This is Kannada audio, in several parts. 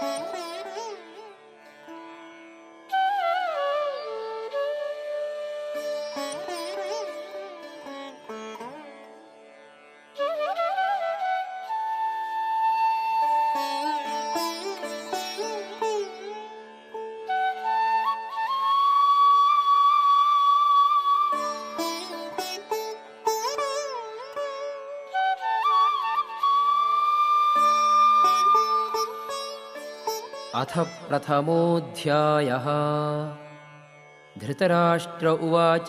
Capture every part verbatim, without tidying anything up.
अथ प्रथमोऽध्यायः। धृतराष्ट्र उवाच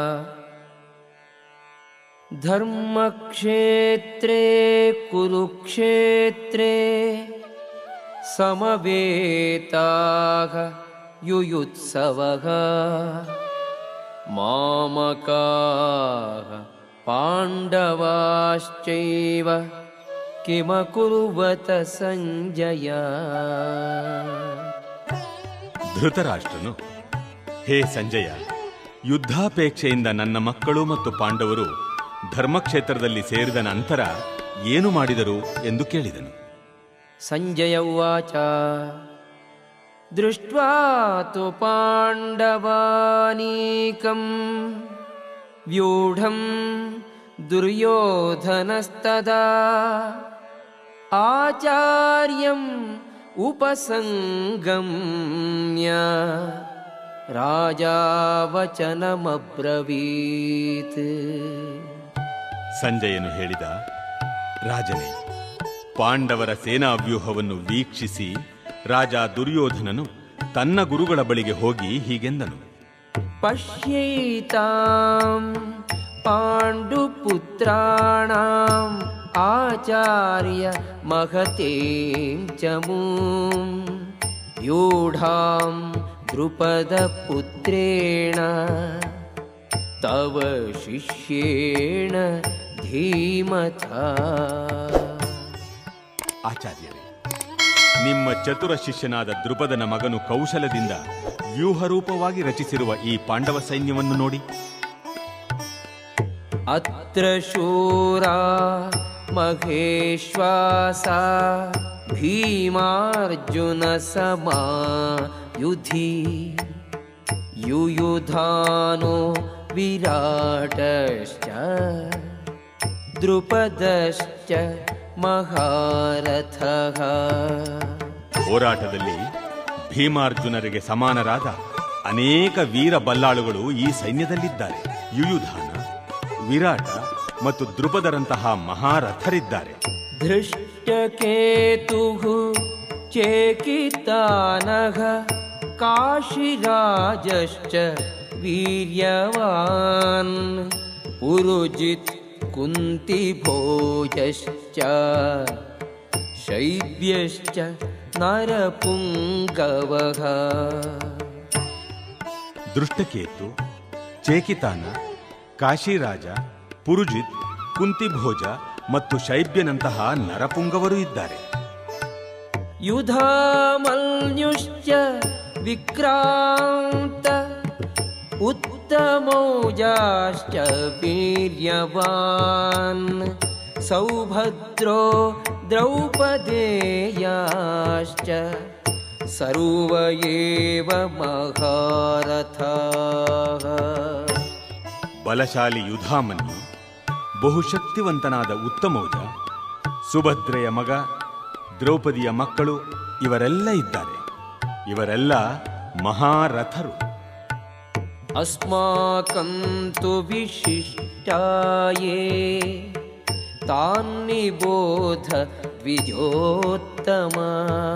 धर्मक्षेत्रे कुरुक्षेत्रे समवेताः युयुत्सवः मामकाः पाण्डवाश्चैव किमकुर्वत ಸಂಜಯ. ಧೃತರಾಷ್ಟ್ರನು, ಹೇ ಸಂಜಯ, ಯುದ್ಧಾಪೇಕ್ಷೆಯಿಂದ ನನ್ನ ಮಕ್ಕಳು ಮತ್ತು ಪಾಂಡವರು ಧರ್ಮಕ್ಷೇತ್ರದಲ್ಲಿ ಸೇರಿದ ನಂತರ ಏನು ಮಾಡಿದರು ಎಂದು ಕೇಳಿದನು. ಸಂಜಯ ಉವಾಚ ದೃಷ್ಟ್ವಾ ತು ಪಾಂಡವಾನೀಕಂ ವ್ಯೂಢಂ ದುರ್ಯೋಧನಸ್ತದಾ ಆಚಾರ್ಯಂ ಉಪಸಂಗಮ್ಯ ರಾಜಾ ವಚನಮಬ್ರವೀತ್. ಸಂಜಯನು ಹೇಳಿದ, ರಾಜನೇ, ಪಾಂಡವರ ಸೇನಾವ್ಯೂಹವನ್ನು ವೀಕ್ಷಿಸಿ ರಾಜ ದುರ್ಯೋಧನನು ತನ್ನ ಗುರುಗಳ ಬಳಿಗೆ ಹೋಗಿ ಹೀಗೆಂದನು. ಪಶ್ಯೈತಾಂ ಪಾಂಡುಪುತ್ರಾಣಾಂ ಆಚಾರ್ಯ ಮಹತೇಂ ಚಮೂಂ ವ್ಯೂಢಾಂ ದ್ರುಪದ ಪುತ್ರೇಣ ತವ ಶಿಷ್ಯೇಣ ಧೀಮಥ. ಆಚಾರ್ಯರೇ, ನಿಮ್ಮ ಚತುರ ಶಿಷ್ಯನಾದ ದ್ರುಪದನ ಮಗನು ಕೌಶಲದಿಂದ ವ್ಯೂಹರೂಪವಾಗಿ ರಚಿಸಿರುವ ಈ ಪಾಂಡವ ಸೈನ್ಯವನ್ನು ನೋಡಿ. ಅತ್ರ ಶೂರಾ ಮಹೇಶ್ವಾಸ ಭೀಮಾರ್ಜುನ ಸಮಾಯುಧಿ ಯುಯುಧಾನೋ ವಿರಾಟಶ್ಚ ದ್ರುಪದಶ್ಚ ಮಹಾರಥಃ. ಹೋರಾಟದಲ್ಲಿ ಭೀಮಾರ್ಜುನರಿಗೆ ಸಮಾನರಾದ ಅನೇಕ ವೀರ ಬಲ್ಲಾಳುಗಳು ಈ ಸೈನ್ಯದಲ್ಲಿದ್ದಾರೆ. ಯುಯುಧಾನ, ವಿರಾಟ ಮತ್ತು ದ್ರುಪದರಂತಹ ಮಹಾರಥರಿದ್ದಾರೆ. ಧೃಷ್ಟಕೇತುಃ ಚೇಕಿತಾನಃ ಕಾಶಿರಾಜಶ್ಚ ವೀರ್ಯವಾನ್ ಪುರುಜಿತ್ ಕುಂತಿಭೋಜಶ್ಚ ಶೈಬ್ಯಶ್ಚ ನರಪುಂಗವಃ. ದೃಷ್ಟಕೇತು, ಚೇಕಿತಾನ, ಕಾಶಿರಾಜ, ಪುರುಜಿತ್, ಕುಂತಿಭೋಜ ಮತ್ತು ಶೈಬ್ಯನಂತಹ ನರಪುಂಗವರು ಇದ್ದಾರೆ. ಯುಧಾಮನ್ಯುಶ್ಚ ವಿಕ್ರಾಂತ ಉತ್ತಮೌಜಾಶ್ಚ ವೀರ್ಯವಾನ್ ಸೌಭದ್ರೋ ದ್ರೌಪದೇಯಾಶ್ಚ ಸರ್ವ ಏವ ಮಹಾರಥಾಃ. ಬಲಶಾಲಿ ಯುಧಾಮನ್ಯು, ಬಹುಶಕ್ತಿವಂತನಾದ ಉತ್ತಮೌಜ, ಸುಭದ್ರೆಯ ಮಗ, ದ್ರೌಪದಿಯ ಮಕ್ಕಳು ಇವರೆಲ್ಲ ಇದ್ದಾರೆ. ಇವರೆಲ್ಲ ಮಹಾರಥರು. ಅಸ್ಮಾಕಂ ತು ವಿಶಿಷ್ಟಾಯೇ ತಾನ್ನಿಬೋಧ ದ್ವಿಜೋತ್ತಮ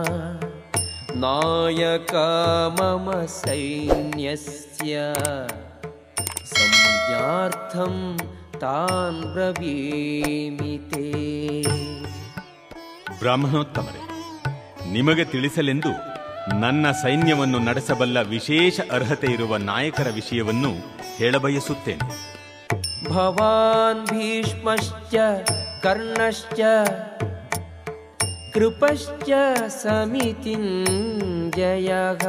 ನಾಯಕ ಮಮ ಸೈನ್ಯಸ್ಯ ಸಂಜ್ಞಾರ್ಥಂ ತಾನ್ ಬ್ರವೀಮಿತೆ. ಬ್ರಾಹ್ಮಣೋತ್ತಮರೇ, ನಿಮಗೆ ತಿಳಿಸಲೆಂದು ನನ್ನ ಸೈನ್ಯವನ್ನು ನಡೆಸಬಲ್ಲ ವಿಶೇಷ ಅರ್ಹತೆ ಇರುವ ನಾಯಕರ ವಿಷಯವನ್ನು ಹೇಳಬಯಸುತ್ತೇನೆ. ಭವಾನ್ ಭೀಷ್ಮಶ್ಚ ಕರ್ಣಶ್ಚ ಕೃಪಶ್ಚ ಸಮಿತಿಂಜಯಃ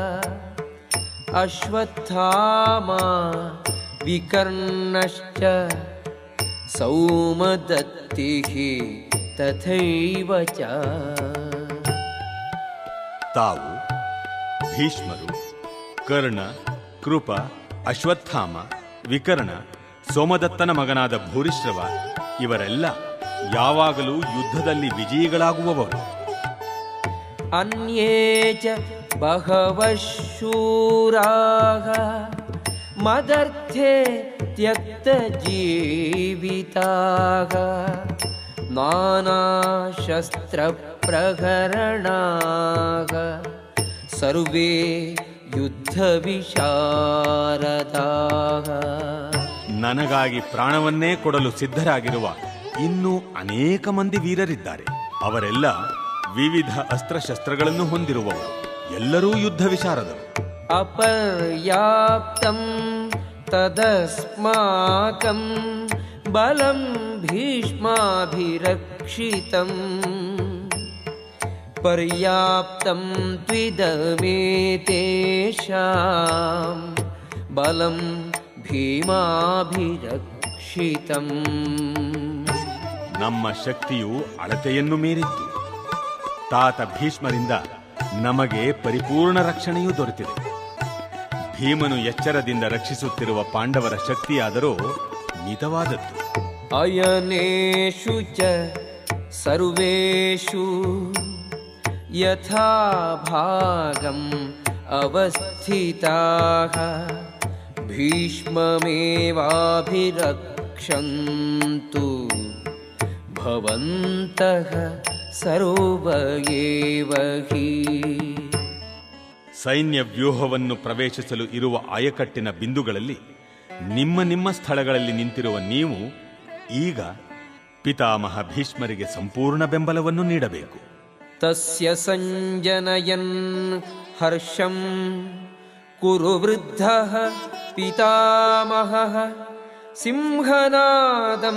ಅಶ್ವತ್ಥಾಮಾ ವಿಕರ್ಣಶ್ಚ ಸೌಮದತ್ತಿಃ ತಥೈವ ಚ. ತಾವು ಭೀಷ್ಮರು, ಕರ್ಣ, ಕೃಪ, ಅಶ್ವತ್ಥಾಮ, ವಿಕರ್ಣ, ಸೋಮದತ್ತನ ಮಗನಾದ ಭೂರಿಶ್ರವ ಇವರೆಲ್ಲ ಯಾವಾಗಲೂ ಯುದ್ಧದಲ್ಲಿ ವಿಜಯಿಗಳಾಗುವವರು. ಅನ್ಯೇ ಚ ಬಹವಃ ಶೂರಾಃ ಮದರ್ಥೇ ತ್ಯಕ್ತ ಜೀವಿತಾಃ ನಾನಾ ಶಸ್ತ್ರ ಪ್ರಹರಣಾಃ ಸರ್ವೇ ಯುದ್ಧ ವಿಶಾರದಾಃ. ನನಗಾಗಿ ಪ್ರಾಣವನ್ನೇ ಕೊಡಲು ಸಿದ್ಧರಾಗಿರುವ ಇನ್ನೂ ಅನೇಕ ಮಂದಿ ವೀರರಿದ್ದಾರೆ. ಅವರೆಲ್ಲ ವಿವಿಧ ಅಸ್ತ್ರಶಸ್ತ್ರಗಳನ್ನು ಹೊಂದಿರುವವರು. ಎಲ್ಲರೂ ಯುದ್ಧ ವಿಶಾರದರು. ಅಪರ್ಯಾಪ್ತಂ ತದಸ್ಮಾಕಂ ಬಲಂ ಭೀಷ್ಮಾಭಿರಕ್ಷಿತಂ ಪರ್ಯಾಪ್ತಂ ತ್ವಿದಮೇತೇಷಾಂ ಬಲಂ ಭೀಮಾಭಿರಕ್ಷಿತಂ. ನಮ್ಮ ಶಕ್ತಿಯು ಅಳತೆಯನ್ನು ಮೀರಿತ್ತು. ತಾತ ಭೀಷ್ಮರಿಂದ ನಮಗೆ ಪರಿಪೂರ್ಣ ರಕ್ಷಣೆಯೂ ದೊರೆತಿದೆ. ಭೀಮನು ಎಚ್ಚರದಿಂದ ರಕ್ಷಿಸುತ್ತಿರುವ ಪಾಂಡವರ ಶಕ್ತಿಯಾದರೂ ಮಿತವಾದದ್ದು. ಅಯನೇಷು ಚ ಸರ್ವೇಷು ಯಥಾ ಭಾಗಂ ಅವಸ್ಥಿತಾಃ ಭೀಷ್ಮಮೇವಾಭಿರಕ್ಷಂತು ಭವಂತಃ ಸರ್ವ ಏವ ಹಿ. ಸೈನ್ಯ ವ್ಯೂಹವನ್ನು ಪ್ರವೇಶಿಸಲು ಇರುವ ಆಯಕಟ್ಟಿನ ಬಿಂದುಗಳಲ್ಲಿ ನಿಮ್ಮ ನಿಮ್ಮ ಸ್ಥಳಗಳಲ್ಲಿ ನಿಂತಿರುವ ನೀವು ಈಗ ಪಿತಾಮಹ ಭೀಷ್ಮರಿಗೆ ಸಂಪೂರ್ಣ ಬೆಂಬಲವನ್ನು ನೀಡಬೇಕು. ತಸ್ಯ ಸಂಜನಯನ್ ಹರ್ಷಂ ಕುರು ವೃದ್ಧಃ ಪಿತಾಮಹಃ ಸಿಂಹನಾದಂ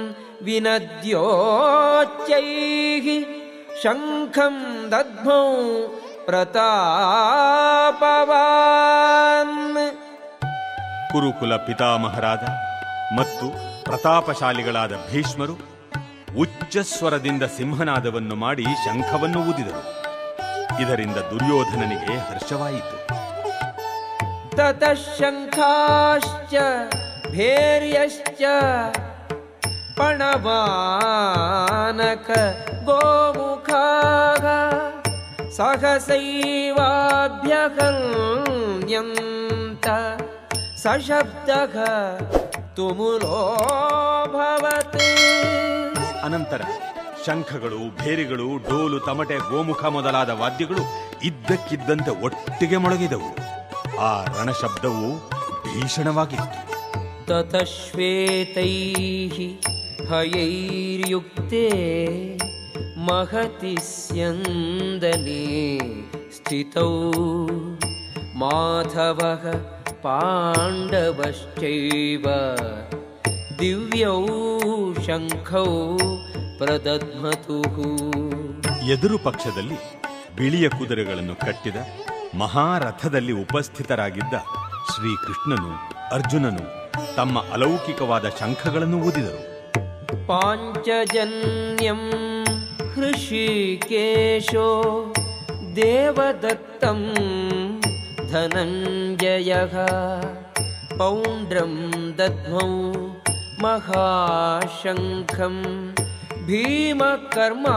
ವಿನದ್ಯೋಚ್ಚೈಃ ಶಂಖಂ ದದ್ಮೌ ಪ್ರತಾಪವಾನ್. ಕುರುಕುಲ ಪಿತಾಮಹರಾದ ಮತ್ತು ಪ್ರತಾಪಶಾಲಿಗಳಾದ ಭೀಷ್ಮರು ಉಚ್ಚಸ್ವರದಿಂದ ಸಿಂಹನಾದವನ್ನು ಮಾಡಿ ಶಂಖವನ್ನು ಊದಿದರು. ಇದರಿಂದ ದುರ್ಯೋಧನನಿಗೆ ಹರ್ಷವಾಯಿತು. ತತಃ ಶಂಖಾಶ್ಚ ಭೇರ್ಯಶ್ಚ ಪಣವಾನಕ ಗೋಮುಖಾಃ ಸಹಸೈವಾಭ್ಯಹನ್ಯಂತ ಸಶಬ್ದಃ ತುಮುಲೋಭವತ್. ಅನಂತರ ಶಂಖಗಳು, ಭೇರಿಗಳು, ಡೋಲು, ತಮಟೆ, ಗೋಮುಖ ಮೊದಲಾದ ವಾದ್ಯಗಳು ಇದ್ದಕ್ಕಿದ್ದಂತೆ ಒಟ್ಟಿಗೆ ಮೊಳಗಿದವು. ಆ ರಣಶಬ್ದವು ಭೀಷಣವಾಗಿತ್ತು. ತತಃ ಶ್ವೇತೈಃ ಹಯೈರ್ಯುಕ್ತೆ ಮಹತಿ ಸ್ಯಂದನೆ ಸ್ಥಿತೌ ಮಾಧವಃ ಪಾಂಡವಶ್ಚೈವ ದಿವ್ಯೌ ಶಂಖೌ ಪ್ರದಧ್ಮತುಃ. ಎದುರು ಪಕ್ಷದಲ್ಲಿ ಬಿಳಿಯ ಕುದುರೆಗಳನ್ನು ಕಟ್ಟಿದ ಮಹಾರಥದಲ್ಲಿ ಉಪಸ್ಥಿತರಾಗಿದ್ದ ಶ್ರೀಕೃಷ್ಣನು, ಅರ್ಜುನನು ತಮ್ಮ ಅಲೌಕಿಕವಾದ ಶಂಖಗಳನ್ನು ಊದಿದರು. ಪಾಂಚಜನ್ಯಂ ಹೃಷಿಕೇಶೋ ದೇವದತ್ತಂ ಧನಂಜಯಃ ಪೌಂಡ್ರಂ ದದ್ಮೌ ಮಹಾಶಂಖಂ ಭೀಮಕರ್ಮಾ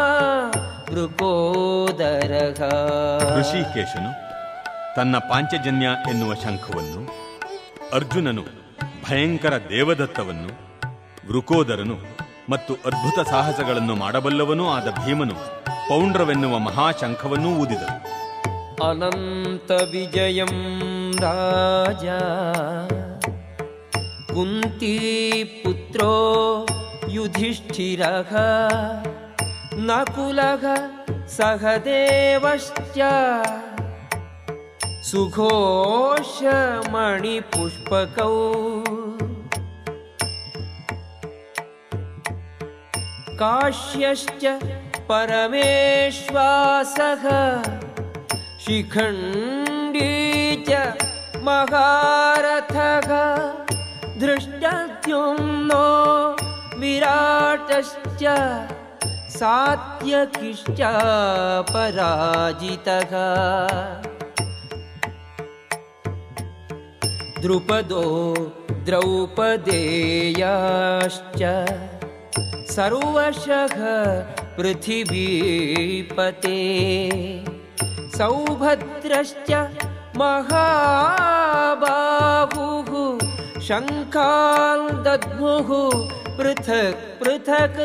ವೃಕೋದರಃ. ಋಷಿಕೇಶನು ತನ್ನ ಪಾಂಚಜನ್ಯ ಎನ್ನುವ ಶಂಖವನ್ನು, ಅರ್ಜುನನು ಭಯಂಕರ ದೇವದತ್ತವನ್ನು, ವೃಕೋದರನು ಮತ್ತು ಅದ್ಭುತ ಸಾಹಸಗಳನ್ನು ಮಾಡಬಲ್ಲವನೂ ಆದ ಭೀಮನು ಪೌಂಡ್ರವೆನ್ನುವ ಮಹಾಶಂಖವನ್ನೂ ಊದಿದರು. ಅನಂತ ವಿಜಯಂ ರಾಜ ಕುಂತೀ ಪುತ್ರೋ ಯುಧಿಷ್ಠಿರಃ ನಕುಲಃ ಸಹದೇವಶ್ಚ ಸುಘೋಷಮಣಿಪುಷ್ಪಕೌ ಕಾಶ್ಯಶ್ಚ ಪರಮೇಶ್ವಾಸಃ ಶಿಖಂಡೀ ಚ ಮಹಾರಥಃ ಧೃಷ್ಟದ್ಯುಮ್ನೋ ವಿರಾಟಶ್ಚ सात्यकिश्चापराजितः द्रुपदो द्रौपदेयाश्च सर्वशः पृथिवीपते सौभद्रश्च महाबाहुः शङ्खान् दद्मुः पृथಕ್ पृथಕ್.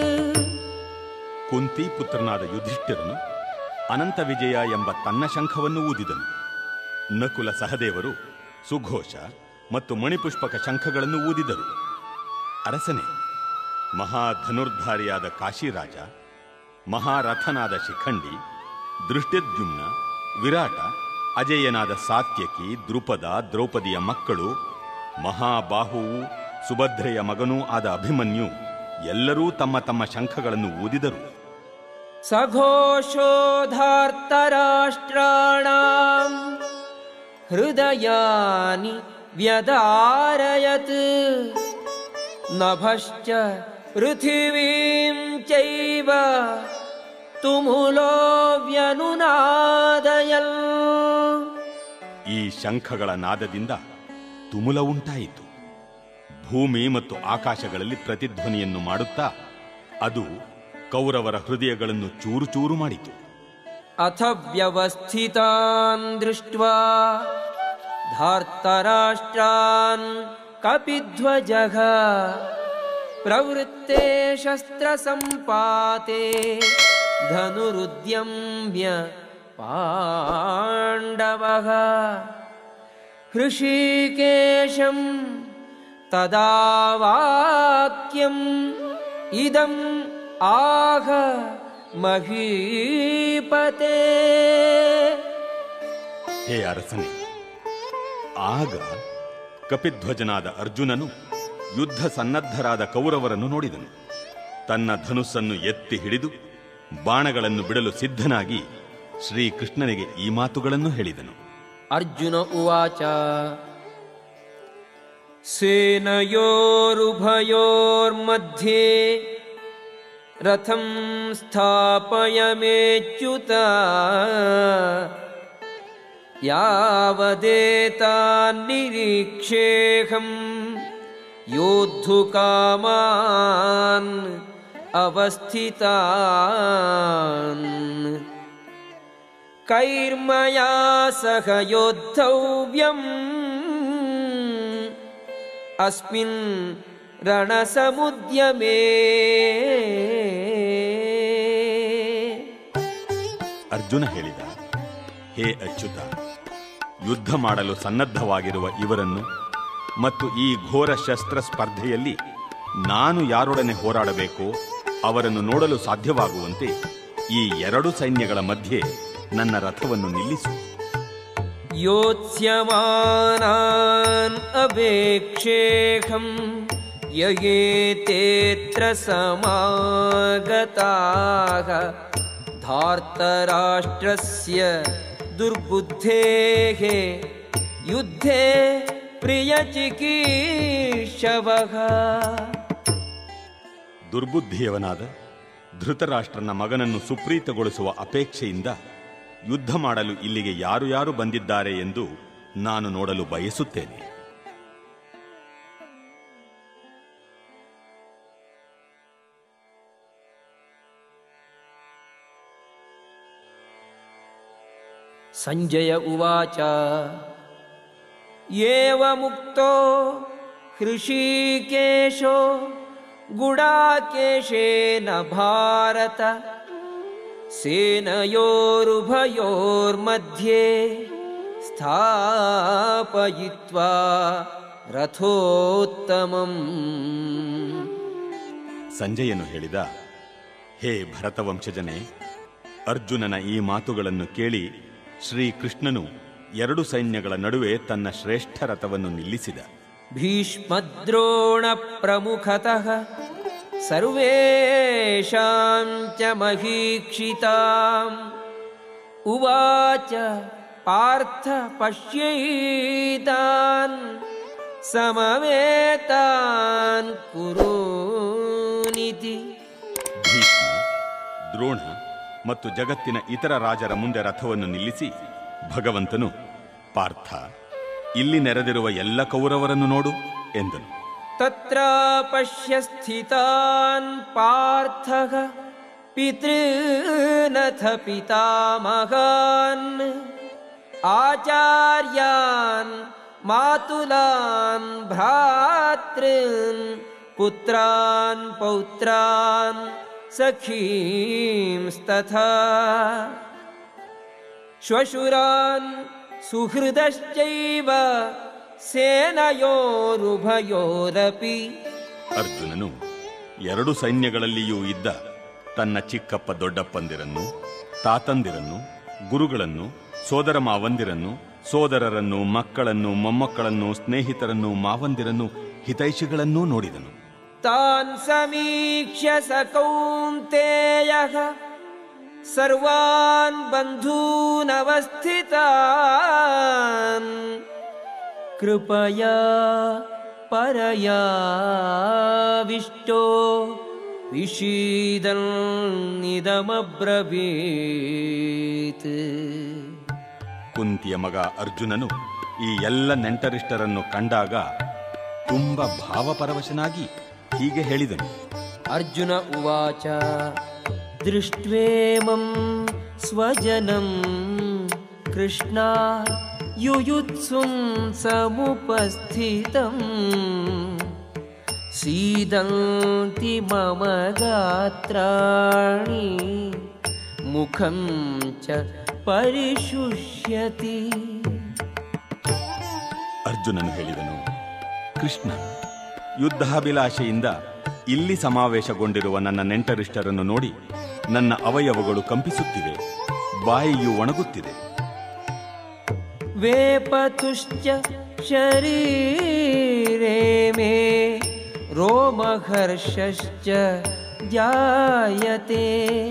ಕುಂತಿ ಪುತ್ರನಾದ ಯುಧಿಷ್ಠಿರನು ಅನಂತ ವಿಜಯ ಎಂಬ ತನ್ನ ಶಂಖವನ್ನು ಊದಿದನು. ನಕುಲ ಸಹದೇವರು ಸುಘೋಷ ಮತ್ತು ಮಣಿಪುಷ್ಪಕ ಶಂಖಗಳನ್ನು ಊದಿದರು. ಅರಸನೇ, ಮಹಾಧನುರ್ಧಾರಿಯಾದ ಕಾಶಿರಾಜ, ಮಹಾರಥನಾದ ಶಿಖಂಡಿ, ದೃಷ್ಟದ್ಯುಮ್ನ, ವಿರಾಟ, ಅಜೇಯನಾದ ಸಾತ್ಯಕಿ, ದ್ರುಪದ, ದ್ರೌಪದಿಯ ಮಕ್ಕಳು, ಮಹಾಬಾಹುವು, ಸುಭದ್ರೆಯ ಮಗನೂ ಆದ ಅಭಿಮನ್ಯು ಎಲ್ಲರೂ ತಮ್ಮ ತಮ್ಮ ಶಂಖಗಳನ್ನು ಊದಿದರು. ಸಘೋಷೋಧಾರ್ತರಾಷ್ಟ್ರಾಣಾಂ ಹೃದಯಾನಿ ವ್ಯದಾರಯತ್ ನಭಶ್ಚ ಪೃಥಿವೀಂ ಚೈವ ತುಮುಲೋ ವ್ಯನುನಾದಯಲ್. ಈ ಶಂಖಗಳ ನಾದದಿಂದ ತುಮುಲ ಉಂಟಾಯಿತು. ಭೂಮಿ ಮತ್ತು ಆಕಾಶಗಳಲ್ಲಿ ಪ್ರತಿಧ್ವನಿಯನ್ನು ಮಾಡುತ್ತಾ ಅದು ಕೌರವರ ಹೃದಯಗಳನ್ನು ಚೂರು ಚೂರು ಮಾಡಿತು. ಅಥ ವ್ಯವಸ್ಥಿತಾನ್ ದೃಷ್ಟ್ವಾ ಧಾರ್ತರಾಷ್ಟ್ರಾನ್ ಕಪಿಧ್ವಜಃ ಪ್ರವೃತ್ತೆ ಶಸ್ತ್ರ ಸಂಪಾತೆ ಧನುರುದ್ಯಮ್ಯ ಪಾಂಡವಃ ಹೃಷೀಕೇಶಂ ತದಾ ವಾಕ್ಯಂ ಇದಂ ಆಹ ಮಹೀಪತೆ. ಹೇ ಅರಸನೇ, ಆಗ ಕಪಿಧ್ವಜನಾದ ಅರ್ಜುನನು ಯುದ್ಧ ಸನ್ನದ್ಧರಾದ ಕೌರವರನ್ನು ನೋಡಿದನು. ತನ್ನ ಧನುಸ್ಸನ್ನು ಎತ್ತಿ ಹಿಡಿದು ಬಾಣಗಳನ್ನು ಬಿಡಲು ಸಿದ್ಧನಾಗಿ ಶ್ರೀಕೃಷ್ಣನಿಗೆ ಈ ಮಾತುಗಳನ್ನು ಹೇಳಿದನು. ಅರ್ಜುನ ಉವಾಚ ಸೇನಯೋರುಭಯೋರ್ಮಧ್ಯೆ ರಥಂ ಸ್ಥಾಪಯಮೇಚ್ಯುತ ಯಾವದೇತಾನ್ನಿರೀಕ್ಷೇಹಂ ಯೋದ್ಧುಕಾಮಾನ್ ಅವಸ್ಥಿತಾನ್ ಕೈರ್ಮಯಾ ಸಹ ಯೋದ್ಧವ್ಯಂ ಅಸ್ಮಿನ್ ರಣಸಮುದ್ಯಮೇ. ಅರ್ಜುನ ಹೇಳಿದ, ಹೇ ಅಚ್ಯುತ, ಯುದ್ಧ ಮಾಡಲು ಸನ್ನದ್ಧವಾಗಿರುವ ಇವರನ್ನು ಮತ್ತು ಈ ಘೋರ ಶಸ್ತ್ರ ಸ್ಪರ್ಧೆಯಲ್ಲಿ ನಾನು ಯಾರೊಡನೆ ಹೋರಾಡಬೇಕೋ ಅವರನ್ನು ನೋಡಲು ಸಾಧ್ಯವಾಗುವಂತೆ ಈ ಎರಡು ಸೈನ್ಯಗಳ ಮಧ್ಯೆ ನನ್ನ ರಥವನ್ನು ನಿಲ್ಲಿಸು. ಯೋತ್ಸ್ಯಮಾನಾನ್ ಅವೇಕ್ಷೇಹಂ ಯಯೇತೇತ್ರ ಸಮಾಗತಾಃ ಧಾರ್ತರಾಷ್ಟ್ರಸ್ಯ ದುರ್ಬುದ್ಧೇಃ ಯುದ್ಧೇ ಪ್ರಿಯಚಿಕೀರ್ಷವಃ. ದುರ್ಬುದ್ಧಿಯವನಾದ ಧೃತರಾಷ್ಟ್ರನ ಮಗನನ್ನು ಸುಪ್ರೀತಗೊಳಿಸುವ ಅಪೇಕ್ಷೆಯಿಂದ ಯುದ್ಧ ಮಾಡಲು ಇಲ್ಲಿಗೆ ಯಾರು ಯಾರು ಬಂದಿದ್ದಾರೆ ಎಂದು ನಾನು ನೋಡಲು ಬಯಸುತ್ತೇನೆ. ಸಂಜಯ ಉವಾಚ ಏವಮುಕ್ತೋ ಹೃಷೀಕೇಶೋ ಗುಡಾಕೇಶೇನ ಭಾರತ ಸೇನಯೋರುಭಯೋರ್ಮಧ್ಯೆ ಸ್ಥಾಪಯಿತ್ವಾ ರಥೋತ್ತಮಂ. ಸಂಜಯನು ಹೇಳಿದ, ಹೇ ಭರತವಂಶಜನೇ, ಅರ್ಜುನನ ಈ ಮಾತುಗಳನ್ನು ಕೇಳಿ ಶ್ರೀಕೃಷ್ಣನು ಎರಡು ಸೈನ್ಯಗಳ ನಡುವೆ ತನ್ನ ಶ್ರೇಷ್ಠ ರಥವನ್ನು ನಿಲ್ಲಿಸಿದ. ಭೀಷ್ಮದ್ರೋಣ ಪ್ರಮುಖತಃ ಸರ್ವೇಷಾಂ ಚ ಮಹೀಕ್ಷಿತಾಂ ಉವಾಚ ಪಾರ್ಥ ಪಶ್ಯೈತಾನ್ ಸಮವೇತಾನ್ ಕುರೂನಿತಿ. ಭೀಷ್ಮ, ದ್ರೋಣ ಮತ್ತು ಜಗತ್ತಿನ ಇತರ ರಾಜರ ಮುಂದೆ ರಥವನ್ನು ನಿಲ್ಲಿಸಿ ಭಗವಂತನು, ಪಾರ್ಥ, ಇಲ್ಲಿ ನೆರೆದಿರುವ ಎಲ್ಲ ಕೌರವರನ್ನು ನೋಡು ಎಂದನು. ತತ್ರ ಪಶ್ಯ ಸ್ಥಿತಾನ್ ಪಾರ್ಥಃ ಪಿತೃನಥ ಪಿತಾಮಹಾನ್ ಆಚಾರ್ಯಾನ್ ಮಾತುಲಾನ್ ಭ್ರಾತೃನ್ ಪುತ್ರಾನ್ ಪೌತ್ರಾನ್ ಸಖೀಂಸ್ತಥಾ ಶ್ವಶುರಾನ್ ಸುಹೃದಶ್ಚೈವ ಸೇನಯೋರುಭಯೋರಪಿ. ಅರ್ಜುನನು ಎರಡು ಸೈನ್ಯಗಳಲ್ಲಿಯೂ ಇದ್ದ ತನ್ನ ಚಿಕ್ಕಪ್ಪ ದೊಡ್ಡಪ್ಪಂದಿರನ್ನು, ತಾತಂದಿರನ್ನು, ಗುರುಗಳನ್ನು, ಸೋದರ ಮಾವಂದಿರನ್ನು, ಸೋದರರನ್ನು, ಮಕ್ಕಳನ್ನು, ಮೊಮ್ಮಕ್ಕಳನ್ನು, ಸ್ನೇಹಿತರನ್ನು, ಮಾವಂದಿರನ್ನು, ಹಿತೈಷಿಗಳನ್ನೂ ನೋಡಿದನು. ತಾನ್ ಸಮೀಕ್ಷ್ಯ ಸ ಕೌಂತೇಯಃ ಸರ್ವಾನ್ ಬಂಧೂನವಸ್ಥಿತಾನ್ ಕೃಪಯಾ ಪರಯಾವಿಷ್ಟೋ ವಿಷೀದನ್ನಿದಮಬ್ರವೀತ್. ಕುಂತಿಯ ಮಗ ಅರ್ಜುನನು ಈ ಎಲ್ಲ ನೆಂಟರಿಷ್ಟರನ್ನು ಕಂಡಾಗ ತುಂಬ ಭಾವಪರವಶನಾಗಿ ಹೀಗೆ ಹೇಳಿದನು. ಅರ್ಜುನ ಉವಾಚ ದೃಷ್ಟ್ವೇಮಂ ಸ್ವಜನಂ ಕೃಷ್ಣ ಯುಯುತ್ಸುಂ ಸಮುಪಸ್ಥಿತಂ ಸೀದಂತಿ ಮಮ ಗಾತ್ರಾಣಿ ಮುಖಂ ಚ ಪರಿಶುಷ್ಯತಿ. ಅರ್ಜುನನು ಹೇಳಿದನು, ಕೃಷ್ಣ, ಯುದ್ಧಾಭಿಲಾಷೆಯಿಂದ ಇಲ್ಲಿ ಸಮಾವೇಶಗೊಂಡಿರುವ ನನ್ನ ನೆಂಟರಿಷ್ಟರನ್ನು ನೋಡಿ ನನ್ನ ಅವಯವಗಳು ಕಂಪಿಸುತ್ತಿವೆ, ಬಾಯಿಯು ಒಣಗುತ್ತಿದೆ. ವೇಪತುಶ್ಚ ಶರೀರೇ ಮೇ ರೋಮಹರ್ಷಶ್ಚ ಜಾಯತೆ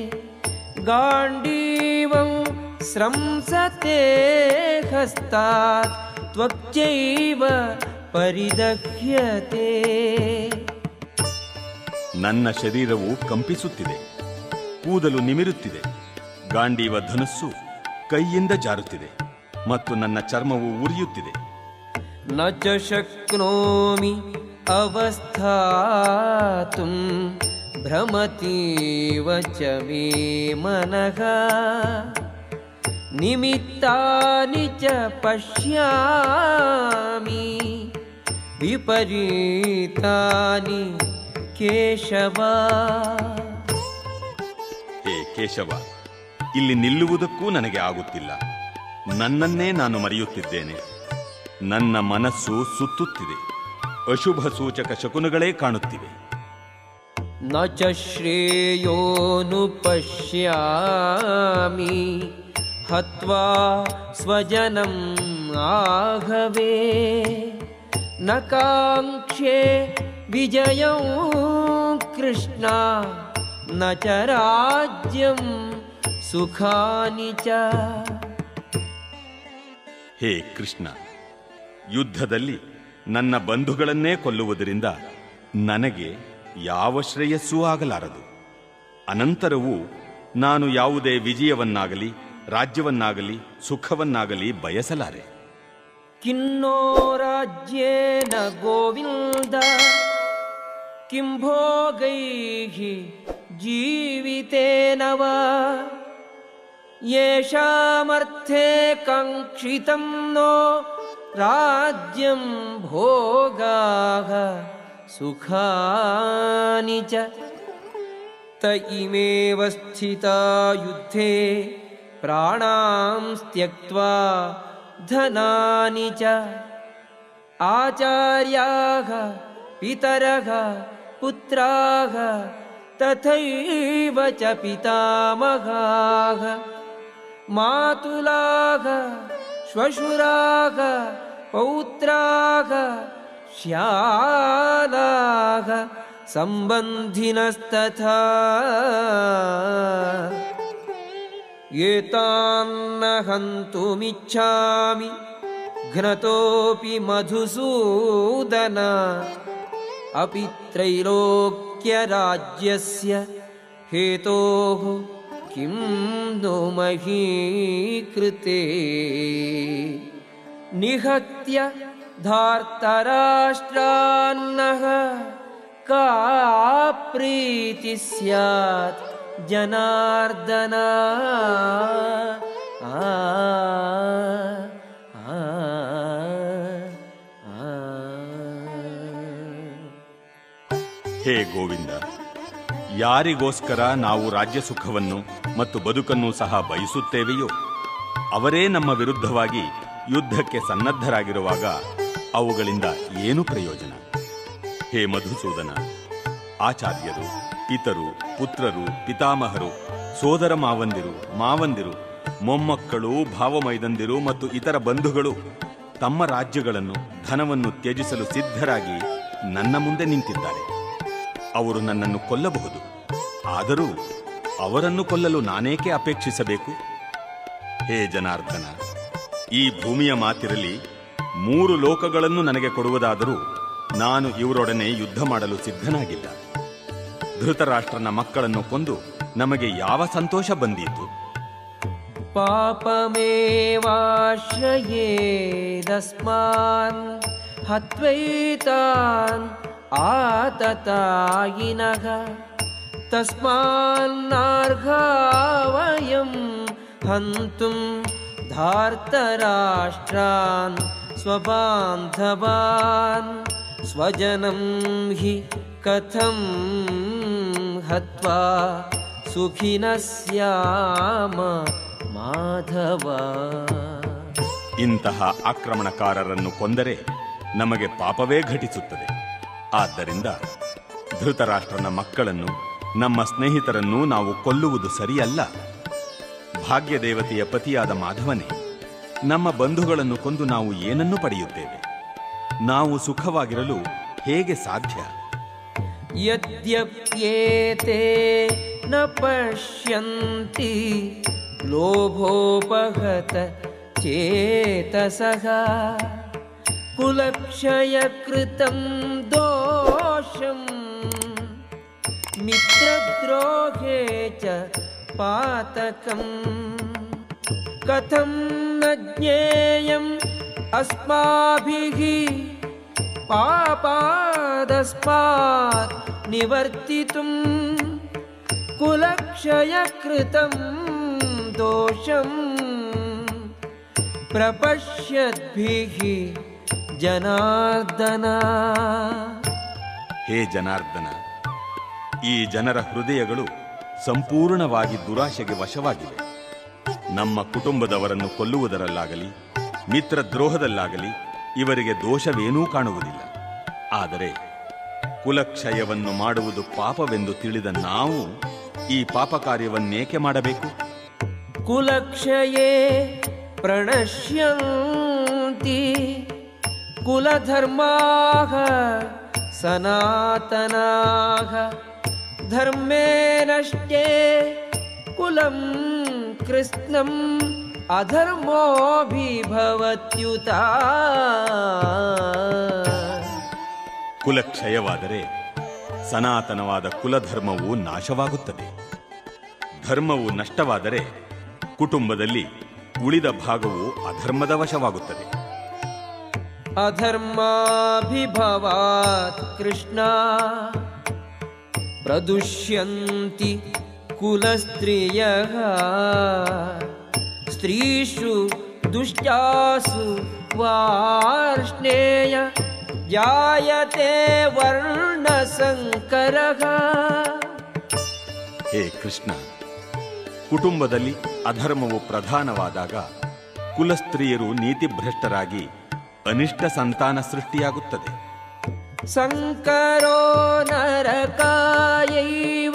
ಗಾಂಡೀವಂ ಸ್ರಂಸತೆ ಹಸ್ತಾತ್ ತ್ವಕ್ಚೈವ ಪರಿದಹ್ಯತೆ. ನನ್ನ ಶರೀರವು ಕಂಪಿಸುತ್ತಿದೆ, ಕೂದಲು ನಿಮಿರುತ್ತಿದೆ, ಗಾಂಡೀವ ಧನುಸ್ಸು ಕೈಯಿಂದ ಜಾರುತ್ತಿದೆ ಮತ್ತು ನನ್ನ ಚರ್ಮವು ಉರಿಯುತ್ತಿದೆ. ನ ಚ ಶಕ್ನೋಮಿ ಅವಸ್ಥಾತುಂ ಭ್ರಮತೀವ ಚ ಮೇ ಮನಃ ನಿಮಿತ್ತಾನಿ ಚ ಪಶ್ಯಾಮಿ ವಿಪರೀತಾನಿ ಕೇಶವ. ಹೇ ಕೇಶವ, ಇಲ್ಲಿ ನಿಲ್ಲುವುದಕ್ಕೂ ನನಗೆ ಆಗುತ್ತಿಲ್ಲ. ನನ್ನನ್ನೇ ನಾನು ಮರೆಯುತ್ತಿದ್ದೇನೆ. ನನ್ನ ಮನಸ್ಸು ಸುತ್ತುತ್ತಿದೆ, ಅಶುಭ ಸೂಚಕ ಶಕುನಗಳೇ ಕಾಣುತ್ತಿವೆ. ನ ಚ ಶ್ರೇಯೋನು ಪಶ್ಯಾಮಿ ಹತ್ವಾ ಸ್ವಜನಂ ಆಘವೇ ನ ಕಾಂಕ್ಷೇ ವಿಜಯಂ ಕೃಷ್ಣ ನ ಚ ರಾಜ್ಯಂ ಸುಖಾನಿ ಚ. ಹೇ ಕೃಷ್ಣ, ಯುದ್ಧದಲ್ಲಿ ನನ್ನ ಬಂಧುಗಳನ್ನೇ ಕೊಲ್ಲುವುದರಿಂದ ನನಗೆ ಯಾವ ಶ್ರೇಯಸ್ಸೂ ಆಗಲಾರದು. ಅನಂತರವೂ ನಾನು ಯಾವುದೇ ವಿಜಯವನ್ನಾಗಲಿ ರಾಜ್ಯವನ್ನಾಗಲಿ ಸುಖವನ್ನಾಗಲಿ ಬಯಸಲಾರೆ. ಕಿನ್ನೋ ರಾಜ್ಯೇನ ಗೋವಿಂದ ಕಿಂ ಭೋಗೈಃ ಜೀವಿತೇನ ವಾ ಯೇಷಾಮರ್ಥೇ ಕಾಂಕ್ಷಿತಂ ನೋ ರಾಜ್ಯಂ ಭೋಗಾಃ ಸುಖಾನಿ ಚ. ತ ಇಮೇವ ಸ್ಥಿತಾ ಯುದ್ಧೇ ಪ್ರಾಣಾಂ ತ್ಯಕ್ತ್ವಾ ಧನಾನಿ ಚ ಆಚಾರ್ಯಾಃ ಪಿತರಃ ಪುತ್ರಾಃ ತಥೈವ ಚ ಪಿತಾಮಹಾಃ ಮಾತುಲಾಃ ಶ್ವಶುರಾಃ ಪೌತ್ರಾಃ ಶ್ಯಾಲಾಃ ಸಂಬಂಧಿನಸ್ತಥಾ ಏತಾನ್ನ ಹಂತುಮಿಚ್ಛಾಮಿ ಘ್ನತೋಪಿ ಮಧುಸೂದನ ಅಪಿ ತ್ರೈಲೋಕ್ಯ ರಾಜ್ಯಸ್ಯ ಹೇತೋಃ ಕಿಂ ನು ಮಹೀ ಕೃತೆ ನಿಹತ್ಯ ಧಾರ್ತರಾಷ್ಟ್ರಾನ್ನಃ ಕಾ ಪ್ರೀತಿ ಸ್ಯಾತ್ ಜನಾರ್ದನ. ಆ ಆ ಹೇ ಗೋವಿಂದ, ಯಾರಿಗೋಸ್ಕರ ನಾವು ರಾಜ್ಯ ಸುಖವನ್ನು ಮತ್ತು ಬದುಕನ್ನು ಸಹ ಬಯಸುತ್ತೇವೆಯೋ ಅವರೇ ನಮ್ಮ ವಿರುದ್ಧವಾಗಿ ಯುದ್ಧಕ್ಕೆ ಸನ್ನದ್ಧರಾಗಿರುವಾಗ ಅವುಗಳಿಂದ ಏನು ಪ್ರಯೋಜನ? ಹೇ ಮಧುಸೂದನ, ಆಚಾರ್ಯರು, ಪಿತರು, ಪುತ್ರರು, ಪಿತಾಮಹರು, ಸೋದರ ಮಾವಂದಿರು, ಮಾವಂದಿರು, ಮೊಮ್ಮಕ್ಕಳು, ಭಾವಮೈದಂದಿರು ಮತ್ತು ಇತರ ಬಂಧುಗಳು ತಮ್ಮ ರಾಜ್ಯಗಳನ್ನು, ಧನವನ್ನು ತ್ಯಜಿಸಲು ಸಿದ್ಧರಾಗಿ ನನ್ನ ಮುಂದೆ ನಿಂತಿದ್ದಾರೆ. ಅವರು ನನ್ನನ್ನು ಕೊಲ್ಲಬಹುದು, ಆದರೂ ಅವರನ್ನು ಕೊಲ್ಲಲು ನಾನೇಕೆ ಅಪೇಕ್ಷಿಸಬೇಕು? ಹೇ ಜನಾರ್ದನ, ಈ ಭೂಮಿಯ ಮಾತಿರಲಿ ಮೂರು ಲೋಕಗಳನ್ನು ನನಗೆ ಕೊಡುವುದಾದರೂ ನಾನು ಇವರೊಡನೆ ಯುದ್ಧ ಮಾಡಲು ಸಿದ್ಧನಾಗಿಲ್ಲ. ಧೃತರಾಷ್ಟ್ರನ ಮಕ್ಕಳನ್ನು ಕೊಂದು ನಮಗೆ ಯಾವ ಸಂತೋಷ ಬಂದೀತು? ಪಾಪಮೇವಾಶ್ರಯೇದಸ್ಮಾನ್ ಹತ್ವೈತಾನ್ ಆತತಾಯಿನಃ ತಸ್ಮಾನ್ನಾರ್ಹಾ ವಯಂ ಹಂತುಂ ಧಾರ್ತರಾಷ್ಟ್ರಾನ್ ಸ್ವಬಾಂಧವಾನ್ ಸ್ವಜನಂ ಹಿ ಕಥಂ ಹತ್ವಾ ಸುಖಿನಃ ಸ್ಯಾಮ ಮಾಧವ. ಇಂತಹ ಆಕ್ರಮಣಕಾರರನ್ನು ಕೊಂದರೆ ನಮಗೆ ಪಾಪವೇ ಘಟಿಸುತ್ತದೆ. ಆದ್ದರಿಂದ ಧೃತರಾಷ್ಟ್ರನ ಮಕ್ಕಳನ್ನು, ನಮ್ಮ ಸ್ನೇಹಿತರನ್ನು ನಾವು ಕೊಲ್ಲುವುದು ಸರಿಯಲ್ಲ. ಭಾಗ್ಯದೇವತೆಯ ಪತಿಯಾದ ಮಾಧವನೇ, ನಮ್ಮ ಬಂಧುಗಳನ್ನು ಕೊಂದು ನಾವು ಏನನ್ನು ಪಡೆಯುತ್ತೇವೆ? ನಾವು ಸುಖವಾಗಿರಲು ಹೇಗೆ ಸಾಧ್ಯ? ಯದ್ಯಪ್ಯೇತೆ ನ ಪಶ್ಯಂತಿ ಲೋಭೋಪಹತ ಚೇತಸಃ ಕುಲಕ್ಷಯ ಕೃತಂ ದೋಷಂ ಮಿತ್ರದ್ರೋಹೇ ಚ ಪಾತಕಂ ಕಥಂ ನ ಜ್ಞೇಯಂ ಅಸ್ಮಾಭಿಃ ಪಾಪಾದಸ್ಮಾತ್ ನಿವರ್ತಿತುಂ ಕುಲಕ್ಷಯ ಕೃತಂ ದೋಷಂ ಪ್ರಪಶ್ಯದ್ಭಿಃ ಜನಾರ್ದನ. ಹೇ ಜನಾರ್ದನ, ಈ ಜನರ ಹೃದಯಗಳು ಸಂಪೂರ್ಣವಾಗಿ ದುರಾಶೆಗೆ ವಶವಾಗಿವೆ. ನಮ್ಮ ಕುಟುಂಬದವರನ್ನು ಕೊಲ್ಲುವುದರಲ್ಲಾಗಲಿ ಮಿತ್ರದ್ರೋಹದಲ್ಲಾಗಲಿ ಇವರಿಗೆ ದೋಷವೇನೂ ಕಾಣುವುದಿಲ್ಲ. ಆದರೆ ಕುಲಕ್ಷಯವನ್ನು ಮಾಡುವುದು ಪಾಪವೆಂದು ತಿಳಿದ ನಾವು ಈ ಪಾಪ ಕಾರ್ಯವನ್ನೇಕೆ ಮಾಡಬೇಕು? ಕುಲಕ್ಷಯೇ ಪ್ರಣಶ್ಯಂತಿ ಕುಲಧರ್ಮಾಃ ಸನಾತನಾಃ ಧರ್ಮೇ ನಷ್ಟೇ ಕುಲಂ ಕೃಷ್ಣಂ ಅಧರ್ಮೋಭಿಭವತ್ಯುತ. ಕುಲಕ್ಷಯವಾದರೆ ಸನಾತನವಾದ ಕುಲಧರ್ಮವು ನಾಶವಾಗುತ್ತದೆ. ಧರ್ಮವು ನಷ್ಟವಾದರೆ ಕುಟುಂಬದಲ್ಲಿ ಉಳಿದ ಭಾಗವು ಅಧರ್ಮದ ವಶವಾಗುತ್ತದೆ. ಅಧರ್ಮಾಭಿಭವಾತ್ ಕೃಷ್ಣ ಪ್ರದುಷ್ಯಂತಿ ಕುಲಸ್ತ್ರೀಯಃ ಸ್ತ್ರೀಷು ದುಷ್ಟಾಸು ವಾರ್ಷ್ಣೇಯ ಜಾಯತೆ ವರ್ಣಸಂಕರಃ. ಹೇ ಕೃಷ್ಣ, ಕುಟುಂಬದಲ್ಲಿ ಅಧರ್ಮವು ಪ್ರಧಾನವಾದಾಗ ಕುಲಸ್ತ್ರೀಯರು ನೀತಿಭ್ರಷ್ಟರಾಗಿ ಅನಿಷ್ಟ ಸಂತಾನ ಸೃಷ್ಟಿಯಾಗುತ್ತದೆ. ಸಂಕರೋ ನರಕಾಯೈವ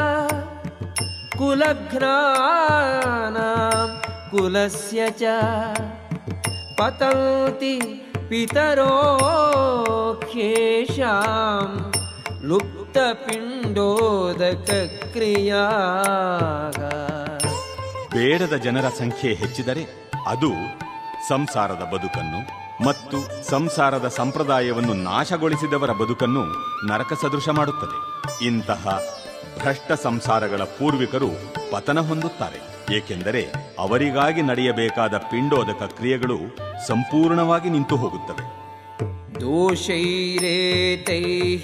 ಕುಲಘ್ನಾನಾಂ ಕುಲಸ್ಯ ಚ ಪತಂತಿ ಪಿತರೋ ಖ್ಯೇಷಾಂ ಲುಪ್ತಪಿಂಡೋದಕ ಕ್ರಿಯಾಃ. ಬೇಡದ ಜನರ ಸಂಖ್ಯೆ ಹೆಚ್ಚಿದರೆ ಅದು ಸಂಸಾರದ ಬದುಕನ್ನು ಮತ್ತು ಸಂಸಾರದ ಸಂಪ್ರದಾಯವನ್ನು ನಾಶಗೊಳಿಸಿದವರ ಬದುಕನ್ನು ನರಕ ಸದೃಶ ಮಾಡುತ್ತದೆ. ಇಂತಹ ಭ್ರಷ್ಟ ಸಂಸಾರಗಳ ಪೂರ್ವಿಕರು ಪತನ ಹೊಂದುತ್ತಾರೆ. ಏಕೆಂದರೆ ಅವರಿಗಾಗಿ ನಡೆಯಬೇಕಾದ ಪಿಂಡೋದಕ ಕ್ರಿಯೆಗಳು ಸಂಪೂರ್ಣವಾಗಿ ನಿಂತು ಹೋಗುತ್ತವೆ. ದೋಷೈರೇತೈಃ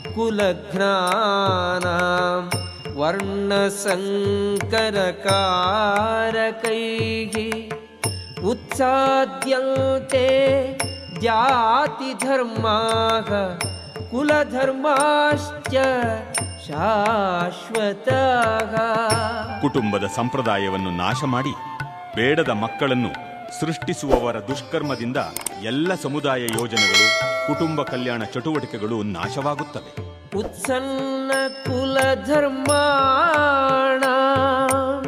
ಕುಲಘ್ನಾನಾಂ ವರ್ಣಸಂಕರಕಾರಕೈಃ ಉತ್ಸಾದ್ಯಂತೆ ಜಾತಿಧರ್ಮಾಃ ಕುಲಧರ್ಮಾಶ್ಚ ಶಾಶ್ವತಃ. ಕುಟುಂಬದ ಸಂಪ್ರದಾಯವನ್ನು ನಾಶ ಮಾಡಿ ಬೇಡದ ಮಕ್ಕಳನ್ನು ಸೃಷ್ಟಿಸುವವರ ದುಷ್ಕರ್ಮದಿಂದ ಎಲ್ಲ ಸಮುದಾಯ ಯೋಜನೆಗಳು, ಕುಟುಂಬ ಕಲ್ಯಾಣ ಚಟುವಟಿಕೆಗಳು ನಾಶವಾಗುತ್ತವೆ. ಉತ್ಸನ್ನ ಕುಲಧರ್ಮಾಣಾಂ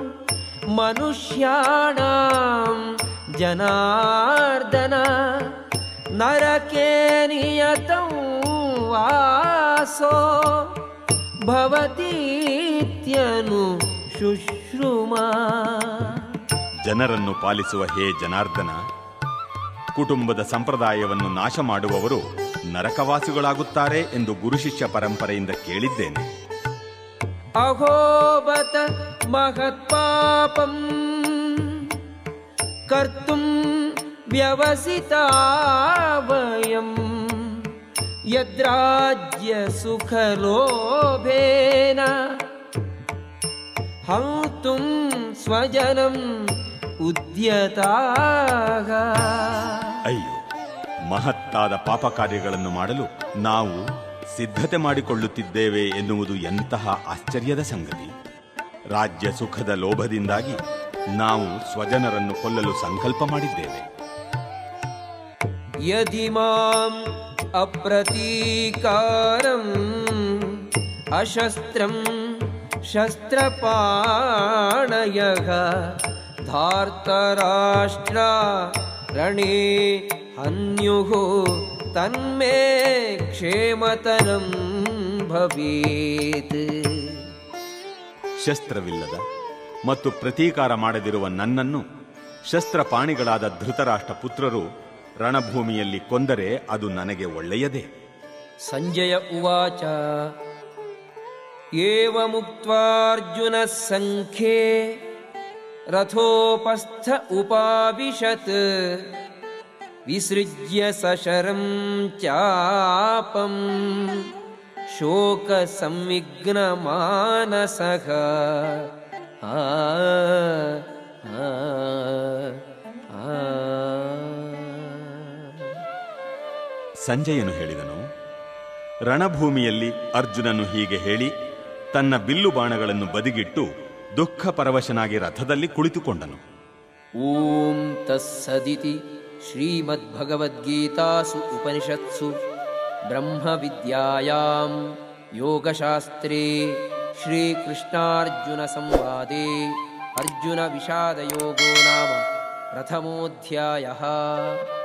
ಮನುಷ್ಯಾಣಾಂ ಜನಾರ್ದನ ನರಕೇ ನಿಯತಂ ವಾಸೋ ಭವತೀತ್ಯನು ಶುಶ್ರುಮಾ. ಜನರನ್ನು ಪಾಲಿಸುವ ಹೇ ಜನಾರ್ದನ, ಕುಟುಂಬದ ಸಂಪ್ರದಾಯವನ್ನು ನಾಶ ಮಾಡುವವರು ನರಕವಾಸಿಗಳಾಗುತ್ತಾರೆ ಎಂದು ಗುರುಶಿಷ್ಯ ಪರಂಪರೆಯಿಂದ ಕೇಳಿದ್ದೇನೆ. ಅಹೋಬತ ಮಹತ್ಪಾಪಂ ಕರ್ತುಂ ವ್ಯವಸಿತಾ ವಯಂ ಯದ್ರಾಜ್ಯ ಸುಖಲೋಭೇನ ಹಂತುಂ ಸ್ವಜನಂ ಉದ್ಯತಾಗ. ಅಯ್ಯೋ, ಮಹತ್ತಾದ ಪಾಪ ಕಾರ್ಯಗಳನ್ನು ಮಾಡಲು ನಾವು ಸಿದ್ಧತೆ ಮಾಡಿಕೊಳ್ಳುತ್ತಿದ್ದೇವೆ ಎನ್ನುವುದು ಎಂತಹ ಆಶ್ಚರ್ಯದ ಸಂಗತಿ. ರಾಜ್ಯ ಸುಖದ ಲೋಭದಿಂದಾಗಿ ನಾವು ಸ್ವಜನರನ್ನು ಕೊಲ್ಲಲು ಸಂಕಲ್ಪ ಮಾಡಿದ್ದೇವೆ. ಯದಿ ಮಾಂ ಅಪ್ರತೀಕಾರಂ ಅಶಸ್ತ್ರಂ ಶಸ್ತ್ರಪಾಣಯಃ ಧಾರ್ತರಾಷ್ಟ್ರ ರಣೇ ಹನ್ಯುಃ ತನ್ಮೇ ಕ್ಷೇಮತರಂ ಭವೇತ್. ಶಸ್ತ್ರವಿಲ್ಲದ ಮತ್ತು ಪ್ರತೀಕಾರ ಮಾಡದಿರುವ ನನ್ನನ್ನು ಶಸ್ತ್ರಪಾಣಿಗಳಾದ ಧೃತರಾಷ್ಟ್ರ ಪುತ್ರರು ರಣಭೂಮಿಯಲ್ಲಿ ಕೊಂದರೆ ಅದು ನನಗೆ ಒಳ್ಳೆಯದೇ. ಸಂಜಯ ಉವಾಚ ಏವಮುಕ್ತ್ವಾರ್ಜುನ ಸಂಖ್ಯೇ ರಥೋಪಸ್ಥ ಉಪಾವಿಶತ್ ವಿಸೃಜ್ಯ ಸಶರಂ ಚಾಪಂ ಶೋಕ ಸಂವಿಘ್ನ ಮಾನಸಃ. ಆ ಆ ಆ ಸಂಜಯನು ಹೇಳಿದನು, ರಣಭೂಮಿಯಲ್ಲಿ ಅರ್ಜುನನು ಹೀಗೆ ಹೇಳಿ ತನ್ನ ಬಿಲ್ಲು ಬಾಣಗಳನ್ನು ಬದಿಗಿಟ್ಟು ದುಃಖ ಪರವಶನಾಗಿ ರಥದಲ್ಲಿ ಕುಳಿತುಕೊಂಡನು. ಓಂ ತಸ್ಸದಿತಿ ಶ್ರೀಮದ್ಭಗವದ್ಗೀತಾಸು ಉಪನಿಷತ್ಸು ಬ್ರಹ್ಮವಿದ್ಯಾಯಾಂ ಯೋಗಶಾಸ್ತ್ರೇ ಶ್ರೀಕೃಷ್ಣಾರ್ಜುನ ಸಂವಾದೇ ಅರ್ಜುನ ವಿಷಾದಯೋಗೋ ನಾಮ ಪ್ರಥಮೋಧ್ಯಾಯಃ.